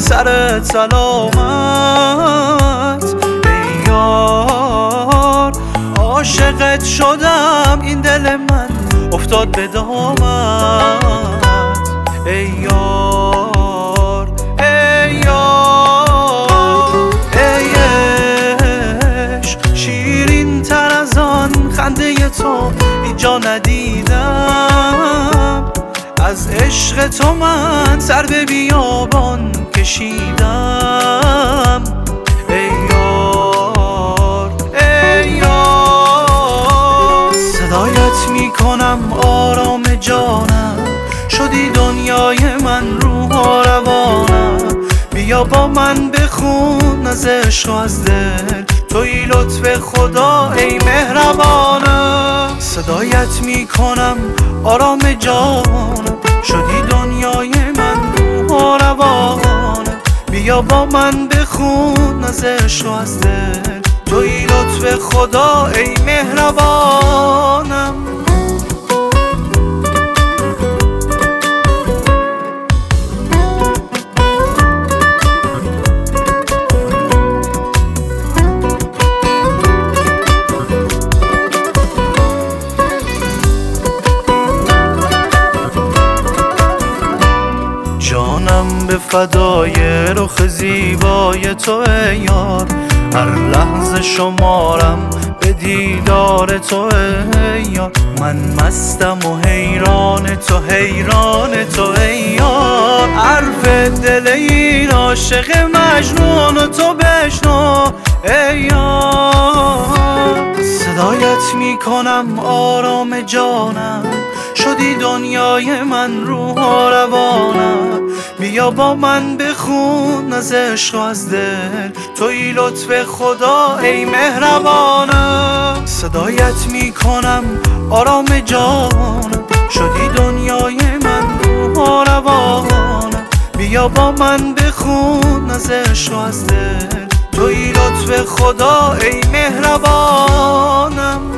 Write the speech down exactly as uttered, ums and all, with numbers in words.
سرت سلامت ای یار. عاشقت شدم این دل من افتاد به دامت ای یار ای یار. ای عشق شیرین تر از آن خنده تو اینجا ندیدم. از عشق تو من سر به بیابان کشیدم ای یار ای یار. صدایت میکنم آرام جانم، شدی دنیای من روح و روانم. بیا با من بخون از عشق و از دل، توی لطف خدا ای مهربانم. صدایت میکنم آرام جانم، شدی دنیای من روح و روانم. بیا با من بخون از عشق و از دل، توی لطف خدا ای مهربانم. جانم به فدای رخ زیبای تو ای یار. هر لحظه شمارم به دیدار تو ای یار. من مستم و حیران تو حیران تو ای یار. حرف دل این عاشق مجنون و تو بشنو ای یار. صدایت میکنم آرام جانم، شدی دنیای من روح و روانم. بیا با من بخون از عشق و از دل، توی لطف خدا ای مهربانم. صدایت میکنم آرام جانم، شدی دنیای من روح و روانم. بیا با من بخون از عشق و از دل، توی لطف خدا ای مهربانم.